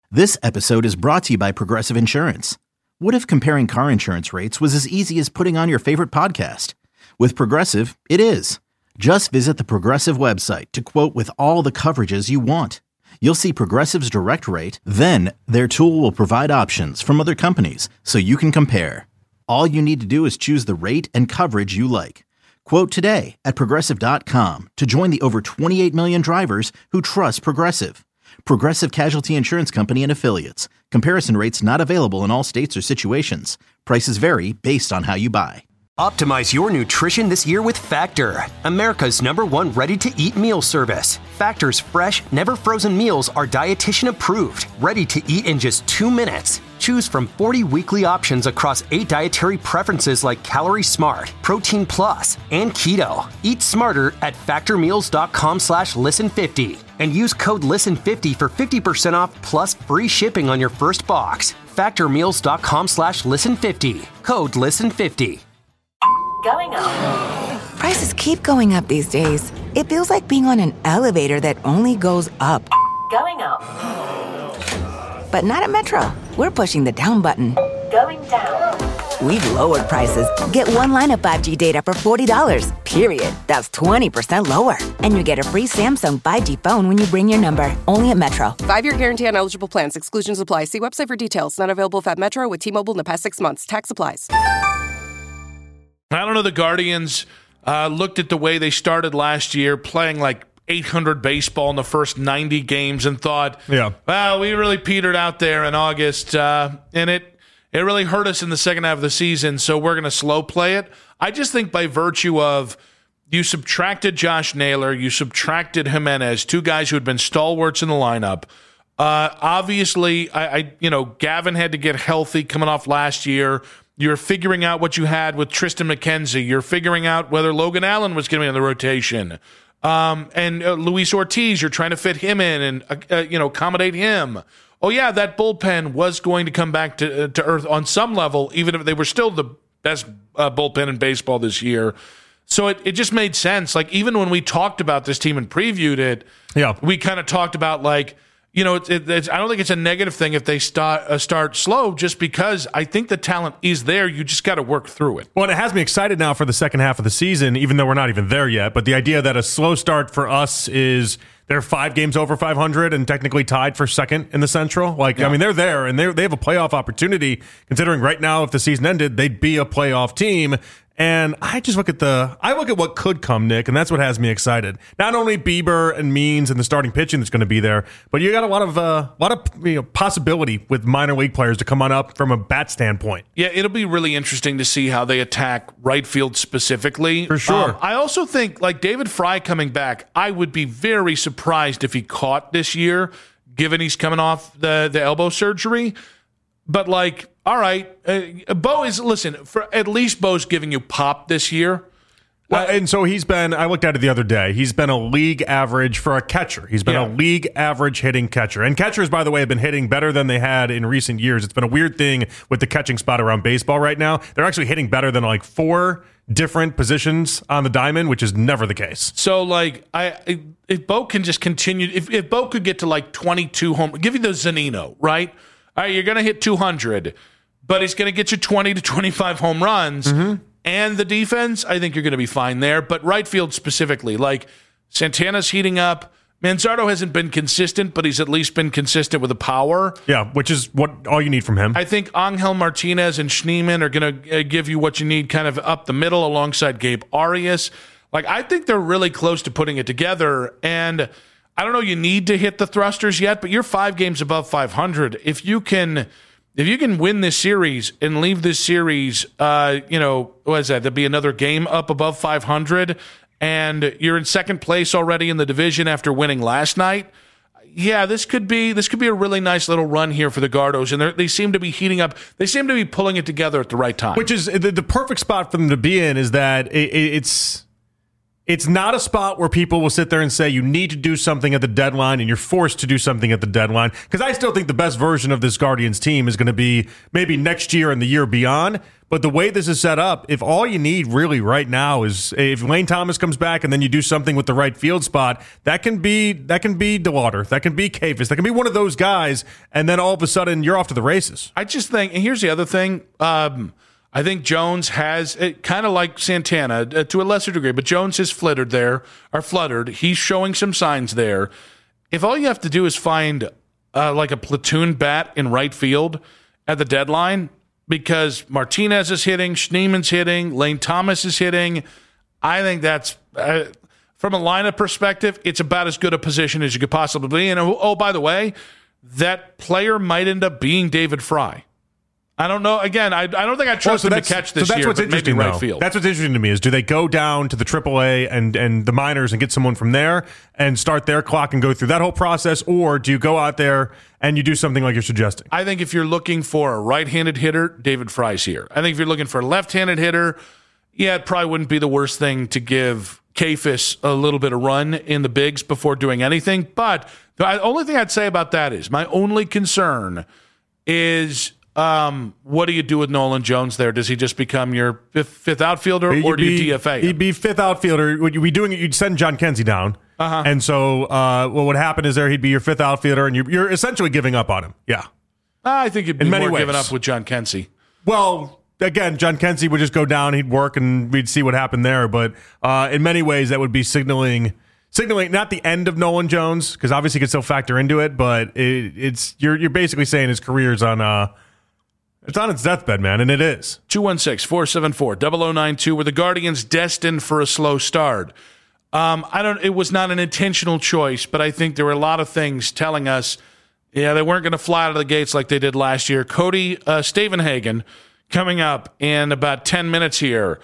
This episode is brought to you by Progressive Insurance. What if comparing car insurance rates was as easy as putting on your favorite podcast? With Progressive, it is. Just visit the Progressive website to quote with all the coverages you want. You'll see Progressive's direct rate, then their tool will provide options from other companies so you can compare. All you need to do is choose the rate and coverage you like. Quote today at Progressive.com to join the over 28 million drivers who trust Progressive. Progressive Casualty Insurance Company and Affiliates. Comparison rates not available in all states or situations. Prices vary based on how you buy. Optimize your nutrition this year with Factor, America's #1 ready-to-eat meal service. Factor's fresh, never-frozen meals are dietitian approved, ready to eat in just 2 minutes. Choose from 40 weekly options across 8 dietary preferences like Calorie Smart, Protein Plus, and Keto. Eat smarter at factormeals.com/listen50 and use code LISTEN50 for 50% off plus free shipping on your first box. Factormeals.com/listen50. Code LISTEN50. Going up. Prices keep going up these days. It feels like being on an elevator that only goes up. Going up. But not at Metro. We're pushing the down button. Going down. We've lowered prices. Get one line of 5G data for $40, period. That's 20% lower. And you get a free Samsung 5G phone when you bring your number. Only at Metro. 5-year guarantee on eligible plans. Exclusions apply. See website for details. Not available at Metro with T-Mobile in the past 6 months. Tax applies. I don't know. The Guardians looked at the way they started last year, playing like 800 baseball in the first 90 games, and thought, well, we really petered out there in August, and it really hurt us in the second half of the season, so we're going to slow play it. I just think by virtue of you subtracted Josh Naylor, you subtracted Jimenez, 2 guys who had been stalwarts in the lineup. Obviously, Gavin had to get healthy coming off last year. You're figuring out what you had with Tristan McKenzie. You're figuring out whether Logan Allen was going to be on the rotation. And Luis Ortiz, you're trying to fit him in and accommodate him. Oh, yeah, that bullpen was going to come back to earth on some level, even if they were still the best bullpen in baseball this year. So it just made sense. Like, even when we talked about this team and previewed it, we kind of talked about, like, I don't think it's a negative thing if they start slow, just because I think the talent is there. You just got to work through it. Well, and it has me excited now for the second half of the season, even though we're not even there yet. But the idea that a slow start for us is they're 5 games over 500 and technically tied for second in the Central. I mean, they're there, and they have a playoff opportunity, considering right now, if the season ended, they'd be a playoff team. And I just look at what could come, Nick, and that's what has me excited. Not only Bieber and Means and the starting pitching that's going to be there, but you got a lot of possibility with minor league players to come on up from a bat standpoint. Yeah, it'll be really interesting to see how they attack right field specifically. For sure. I also think, like, David Fry coming back, I would be very surprised if he caught this year, given he's coming off the elbow surgery. But, like, all right, Bo is, for at least Bo's giving you pop this year. Well, and so I looked at it the other day, he's been a league average for a catcher. He's been a league average hitting catcher. And catchers, by the way, have been hitting better than they had in recent years. It's been a weird thing with the catching spot around baseball right now. They're actually hitting better than like 4 different positions on the diamond, which is never the case. So, like, if Bo can just continue, if Bo could get to like 22 home, give you the Zunino, right? All right, you're going to hit 200, but he's going to get you 20 to 25 home runs. Mm-hmm. And the defense, I think you're going to be fine there. But right field specifically, like, Santana's heating up. Manzardo hasn't been consistent, but he's at least been consistent with the power. Yeah, which is all you need from him. I think Angel Martinez and Schneemann are going to give you what you need kind of up the middle alongside Gabe Arias. Like, I think they're really close to putting it together. And I don't know, you need to hit the thrusters yet, but you're 5 games above 500. If you can win this series and leave this series, what is that? There'll be another game up above 500, and you're in second place already in the division after winning last night. Yeah, this could be a really nice little run here for the Gardos, and they seem to be heating up. They seem to be pulling it together at the right time. Which is the perfect spot for them to be in. Is that It's not a spot where people will sit there and say you need to do something at the deadline and you're forced to do something at the deadline. Because I still think the best version of this Guardians team is going to be maybe next year and the year beyond. But the way this is set up, if all you need really right now is if Lane Thomas comes back and then you do something with the right field spot, that can be DeWater, that can be Kafis, that can be one of those guys, and then all of a sudden you're off to the races. I just think, and here's the other thing, I think Jones has, kind of like Santana to a lesser degree, but Jones is fluttered. He's showing some signs there. If all you have to do is find like a platoon bat in right field at the deadline, because Martinez is hitting, Schneeman's hitting, Lane Thomas is hitting, I think that's, from a lineup perspective, it's about as good a position as you could possibly be. And oh, by the way, that player might end up being David Fry. I don't know. Again, I don't think I trust him to catch this year, but maybe right field. That's what's interesting to me is, do they go down to the AAA and the minors and get someone from there and start their clock and go through that whole process, or do you go out there and you do something like you're suggesting? I think if you're looking for a right-handed hitter, David Fry's here. I think if you're looking for a left-handed hitter, yeah, it probably wouldn't be the worst thing to give Kafis a little bit of run in the bigs before doing anything. But the only thing I'd say about that is, my only concern is, what do you do with Nolan Jones there? Does he just become your fifth outfielder, or do you DFA him? He'd be fifth outfielder. You'd be doing it. You'd send John Kenzie down, and so what would happen is he'd be your fifth outfielder, and you're essentially giving up on him. Yeah, I think you'd be more giving up with John Kenzie. Well, again, John Kenzie would just go down. He'd work, and we'd see what happened there. But in many ways, that would be signaling not the end of Nolan Jones, because obviously he could still factor into it, but you're basically saying his career's on. It's on its deathbed, man, and it is. 216-474-0092. Were the Guardians destined for a slow start? It was not an intentional choice, but I think there were a lot of things telling us, they weren't going to fly out of the gates like they did last year. Cody Stavenhagen coming up in about 10 minutes here.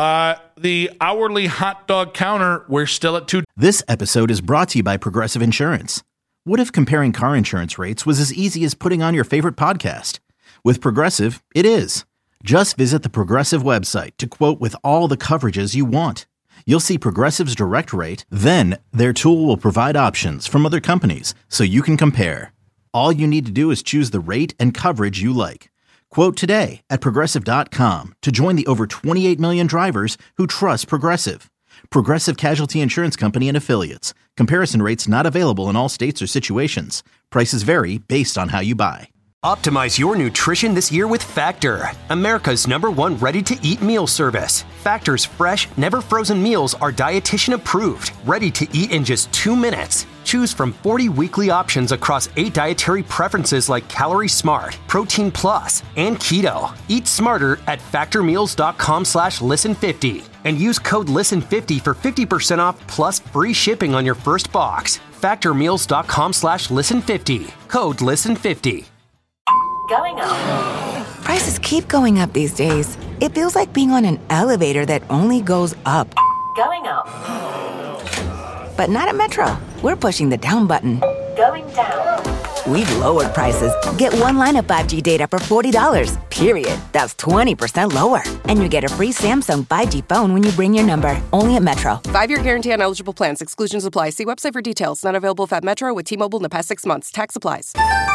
The hourly hot dog counter, we're still at $2. This episode is brought to you by Progressive Insurance. What if comparing car insurance rates was as easy as putting on your favorite podcast? With Progressive, it is. Just visit the Progressive website to quote with all the coverages you want. You'll see Progressive's direct rate, then their tool will provide options from other companies so you can compare. All you need to do is choose the rate and coverage you like. Quote today at Progressive.com to join the over 28 million drivers who trust Progressive. Progressive Casualty Insurance Company and Affiliates. Comparison rates not available in all states or situations. Prices vary based on how you buy. Optimize your nutrition this year with Factor, America's #1 ready-to-eat meal service. Factor's fresh, never-frozen meals are dietitian approved, ready to eat in just 2 minutes. Choose from 40 weekly options across 8 dietary preferences like Calorie Smart, Protein Plus, and Keto. Eat smarter at factormeals.com/listen50 and use code LISTEN50 for 50% off plus free shipping on your first box. Factormeals.com/listen50. Code LISTEN50. Going up. Prices keep going up these days. It feels like being on an elevator that only goes up. Going up. But not at Metro. We're pushing the down button. Going down. We've lowered prices. Get one line of 5G data for $40, period. That's 20% lower. And you get a free Samsung 5G phone when you bring your number. Only at Metro. 5-year guarantee on eligible plans. Exclusions apply. See website for details. Not available at Metro with T-Mobile in the past 6 months. Tax applies.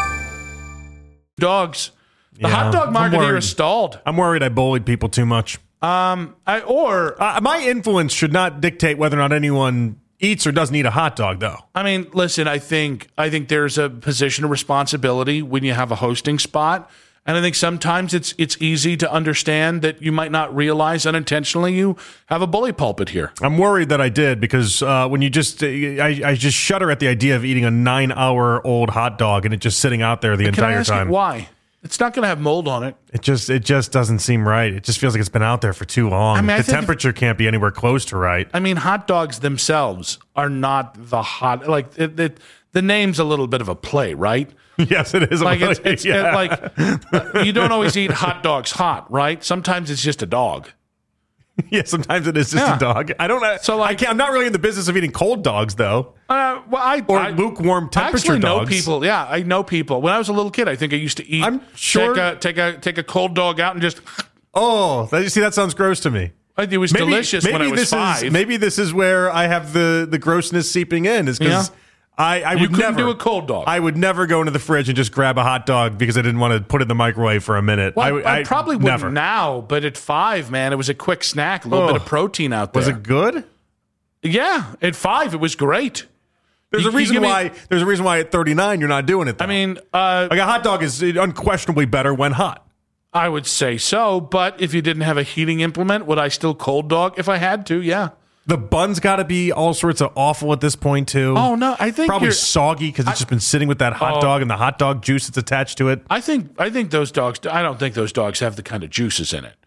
Dogs. The hot dog market here is stalled. I'm worried I bullied people too much. My influence should not dictate whether or not anyone eats or doesn't eat a hot dog, though. I mean, listen, I think there's a position of responsibility when you have a hosting spot. And I think sometimes it's easy to understand that you might not realize unintentionally you have a bully pulpit here. I'm worried that I did, because when you I just shudder at the idea of eating a 9-hour-old hot dog and it just sitting out there the entire time. Why? It's not going to have mold on it. It just doesn't seem right. It just feels like it's been out there for too long. I mean, the temperature can't be anywhere close to right. I mean, hot dogs themselves are not the hot. Like the name's a little bit of a play, right? Yes, it is. Like you don't always eat hot dogs hot, right? Sometimes it's just a dog. Yeah, sometimes it is just a dog. I don't know. So I'm not really in the business of eating cold dogs, though. Lukewarm temperature dogs. I know people. When I was a little kid, I think I used to eat. I'm sure. Take a cold dog out and just. Oh, see, that sounds gross to me. It was delicious when I was 5. Maybe this is where I have the grossness seeping in. Is because I would couldn't never do a cold dog. I would never go into the fridge and just grab a hot dog because I didn't want to put it in the microwave for a minute. Well, I probably wouldn't never. now, but at 5, man, it was a quick snack, a little bit of protein out there. Was it good? Yeah, at 5, it was great. There's a reason why at 39 you're not doing it, though. I mean, like a hot dog is unquestionably better when hot. I would say so, but if you didn't have a heating implement, would I still cold dog if I had to? Yeah. The bun's got to be all sorts of awful at this point, too. Oh, no, I think probably soggy because it's just been sitting with that hot dog and the hot dog juice that's attached to it. I think those dogs, I don't think those dogs have the kind of juices in it.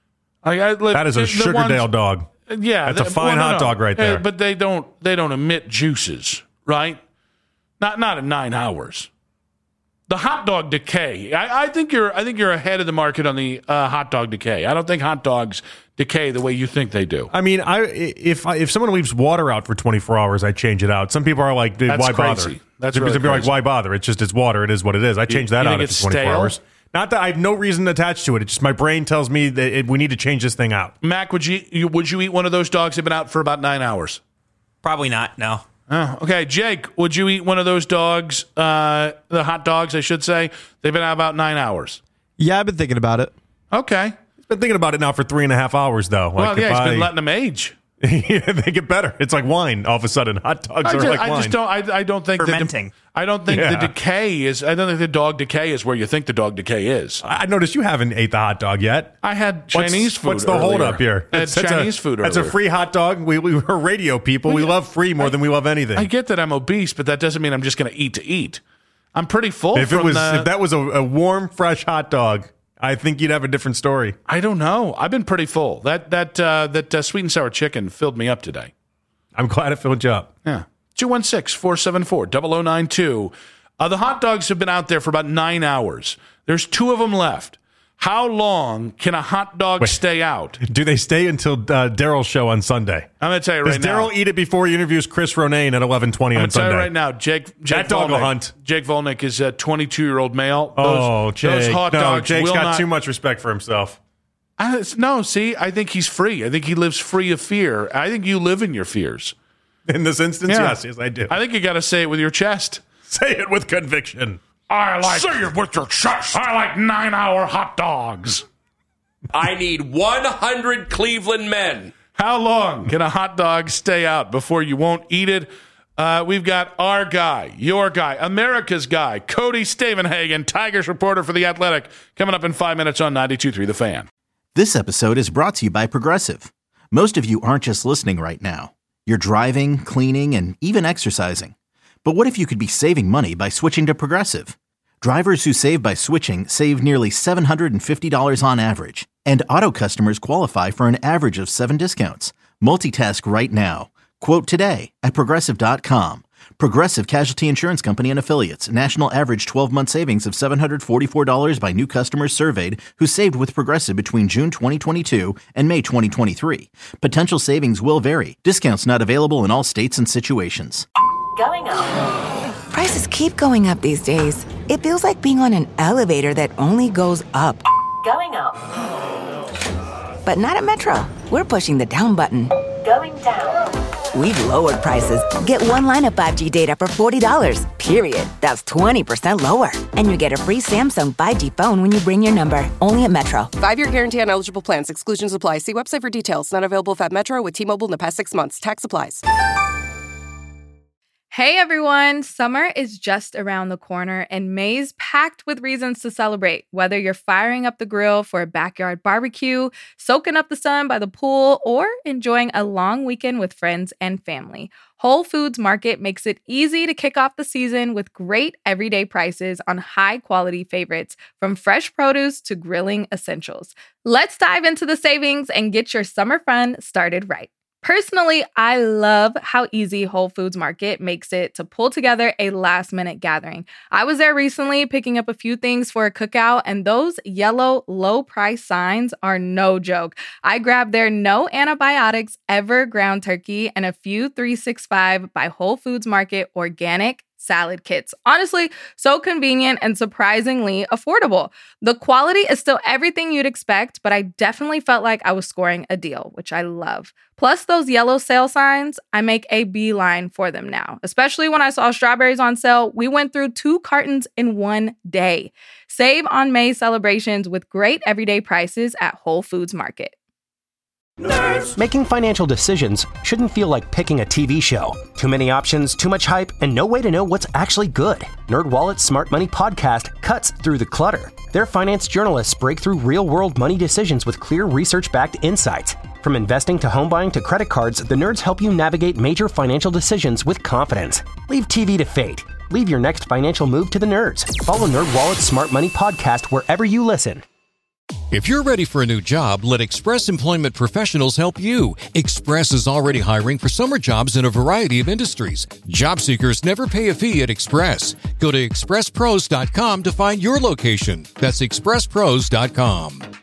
That is a Sugardale dog. Yeah. That's a fine hot dog right there. But they don't emit juices, right? Not in 9 hours. The hot dog decay. I think you're ahead of the market on the hot dog decay. I don't think hot dogs decay the way you think they do. I mean, if someone leaves water out for 24 hours, I change it out. Some people are like, why bother? That's really crazy. Like, why bother? It's water. It is what it is. I change that out after 24 hours. Not that I have no reason attached to it. It's just my brain tells me that we need to change this thing out. Mac, would you eat one of those dogs that have been out for about 9 hours? Probably not, no. Oh, okay. Jake, would you eat one of those dogs, the hot dogs, I should say? They've been out about 9 hours. Yeah, I've been thinking about it. Okay. He's been thinking about it now for 3.5 hours, though. Well, he's been letting them age. Yeah, they get better. It's like wine. All of a sudden, hot dogs are like wine. I don't think fermenting. I don't think the decay is. I don't think the dog decay is where you think the dog decay is. I noticed you haven't ate the hot dog yet. I had Chinese food. What's the hold up here? I had Chinese food earlier. That's a free hot dog. We're radio people. We love free more than we love anything. I get that I'm obese, but that doesn't mean I'm just going to eat. I'm pretty full. If that was a warm, fresh hot dog, I think you'd have a different story. I don't know. I've been pretty full. That sweet and sour chicken filled me up today. I'm glad it filled you up. Yeah. 216-474-0092. The hot dogs have been out there for about 9 hours. There's 2 of them left. How long can a hot dog stay out? Do they stay until Daryl's show on Sunday? I'm going to tell you right now. Does Daryl eat it before he interviews Chris Ronayne at 11:20 on Sunday? I'm tell you right now, Jake that dog will hunt. Jake Volnick is a 22-year-old male. Jake. Those hot dogs Jake's will got too much respect for himself. See, I think he's free. I think he lives free of fear. I think you live in your fears. In this instance, yes, I do. I think you got to say it with your chest. Say it with conviction. Say it with your chest. I like 9-hour hot dogs. I need 100 Cleveland men. How long can a hot dog stay out before you won't eat it? We've got our guy, your guy, America's guy, Cody Stavenhagen, Tigers reporter for The Athletic, coming up in 5 minutes on 92.3 The Fan. This episode is brought to you by Progressive. Most of you aren't just listening right now. You're driving, cleaning, and even exercising. But what if you could be saving money by switching to Progressive? Drivers who save by switching save nearly $750 on average. And auto customers qualify for an average of 7 discounts. Multitask right now. Quote today at Progressive.com. Progressive Casualty Insurance Company and Affiliates. National average 12-month savings of $744 by new customers surveyed who saved with Progressive between June 2022 and May 2023. Potential savings will vary. Discounts not available in all states and situations. Going up. Prices keep going up these days. It feels like being on an elevator that only goes up. Going up. But not at Metro. We're pushing the down button. Going down. We've lowered prices. Get one line of 5G data for $40, period. That's 20% lower. And you get a free Samsung 5G phone when you bring your number. Only at Metro. 5-year guarantee on eligible plans. Exclusions apply. See website for details. Not available at Metro with T-Mobile in the past 6 months. Tax applies. Hey everyone, summer is just around the corner and May's packed with reasons to celebrate. Whether you're firing up the grill for a backyard barbecue, soaking up the sun by the pool, or enjoying a long weekend with friends and family, Whole Foods Market makes it easy to kick off the season with great everyday prices on high-quality favorites, from fresh produce to grilling essentials. Let's dive into the savings and get your summer fun started right. Personally, I love how easy Whole Foods Market makes it to pull together a last-minute gathering. I was there recently picking up a few things for a cookout, and those yellow low-price signs are no joke. I grabbed their no antibiotics ever ground turkey and a few 365 by Whole Foods Market organic salad kits. Honestly, so convenient and surprisingly affordable. The quality is still everything you'd expect, but I definitely felt like I was scoring a deal, which I love. Plus those yellow sale signs, I make a beeline for them now. Especially when I saw strawberries on sale, we went through 2 cartons in one day. Save on May celebrations with great everyday prices at Whole Foods Market. Nerds. Making financial decisions shouldn't feel like picking a TV show. Too many options, too much hype, and no way to know what's actually good. NerdWallet's Smart Money podcast cuts through the clutter. Their finance journalists break through real-world money decisions with clear research-backed insights. From investing to home buying to credit cards, the nerds help you navigate major financial decisions with confidence. Leave TV to fate. Leave your next financial move to the nerds. Follow NerdWallet's Smart Money podcast wherever you listen. If you're ready for a new job, let Express Employment Professionals help you. Express is already hiring for summer jobs in a variety of industries. Job seekers never pay a fee at Express. Go to expresspros.com to find your location. That's expresspros.com.